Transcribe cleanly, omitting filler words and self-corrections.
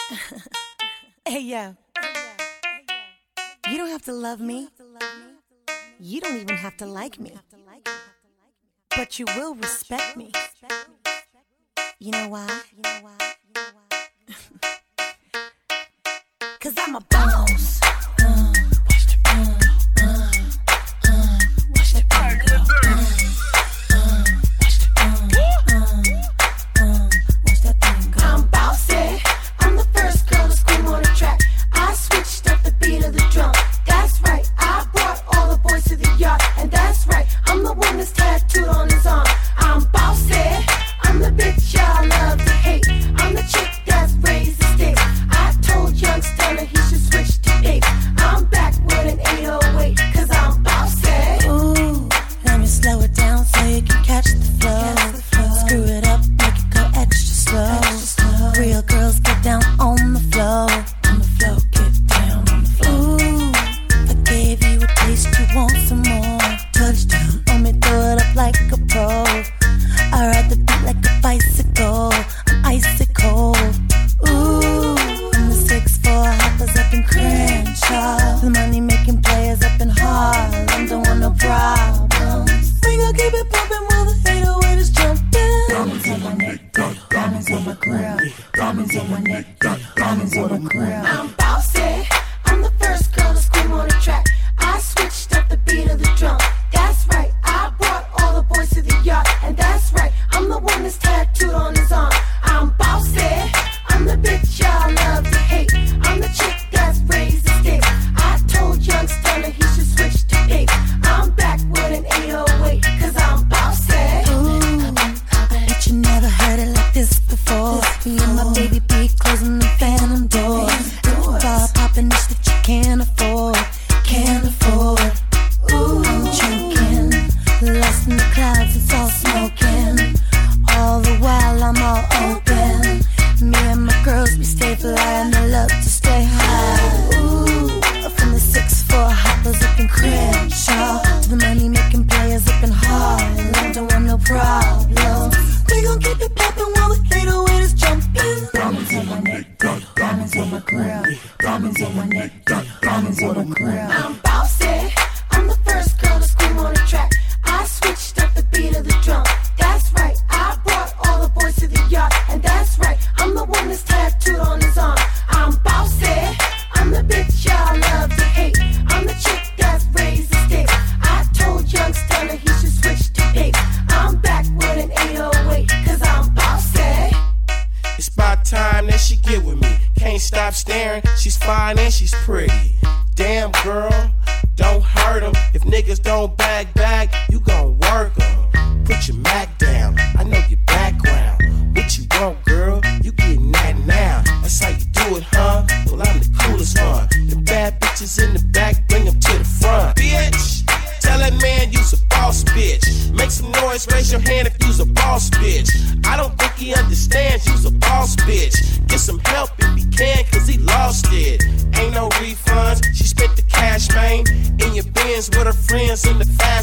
Hey, yo. You don't have to love me. You don't even have to like me. But you will respect me. You know why? 'Cause I'm a boss. I'm bossy. I'm the first girl to scream on the track. I switched up the beat of the drum. That's right. I brought all the boys to the yard. And that's right. I'm the one that's tattooed on his arm. I'm bossy. I'm the bitch y'all love to hate. I'm the chick that's raised the stakes. I told young Stunner he should switch to apes. I'm back with an 808 'cause I'm bossy. Ooh, let me slow it down so you can catch the flow. Screw it up, make it go extra slow. Real girls get down on the floor. On the floor, get down on the floor. Ooh, I gave you a taste, you want some more. Touchdown, let me throw it up like a pro. I ride the beat like a bicycle. I'm icy cold. Ooh, I'm the 6'4" hoppers up in Crenshaw. The money making players up in Harlem. Don't want no problems. We gon' keep it pumping while the 808 is jumping. Diamonds on my neck, diamonds on my grill. Diamonds on my neck, diamonds on my grill. I'm bossy. I'm the first girl to scream on the track. I switched up the beat of the drum. That's right. I brought all the boys to the yard. And that's right. I'm the one that's tattooed on his arm. I'm bossy. I'm the bitch y'all love to hate. I'm the chick that's raised the stakes. I told young Stunner he should switch to apes. I'm back with an 808 'cause I'm bossy. Ooh, I bet you never heard it like this before. Me and my baby B closing the phantom doors. Bar popping this that you can't afford. Can't afford. Ooh, I'm choking. Lost in the clouds, it's all smoking. All the while I'm all open. Me and my girls, we stay fly and they love to stay high. Ooh, from the 6'4" hoppers up in Crenshaw to the money making players up in Harlem. Don't want no problems. We gon' keep it poppin' while the 808 is jumping. Diamonds on my neck, diamonds on my grill. Diamonds on my neck, diamonds on my grill. I'm bossy. I'm the first girl to scream on the track. I switched up the beat of the drum. That's right. I brought all the boys to the yard. And that's right. I'm the one that's tattooed on his arm. I'm bossy. I'm the bitch y'all love to hate. I'm the chick that's raised the stakes. I told young Stunner he should switch to apes. I'm back with an 808 'cause I'm bossy. It's about time that she get with me. Can't stop staring. She's fine and she's pretty. Damn girl, don't hurt 'em. If niggas don't bag, you gon' work 'em. Put your Mac down. I know your background. What you want, girl? You getting that now. That's how you do it, huh? Well, I'm the coolest one. The bad bitches in the back, bring 'em to the front. Bitch, tell that man you's a boss bitch. Make some noise, raise your hand if you's a boss bitch. I don't think he understands you's a boss bitch. Get some help if he can, 'cause he lost it. Ain't no refunds, she spent the cash, man. In your Benz with her friends in the fast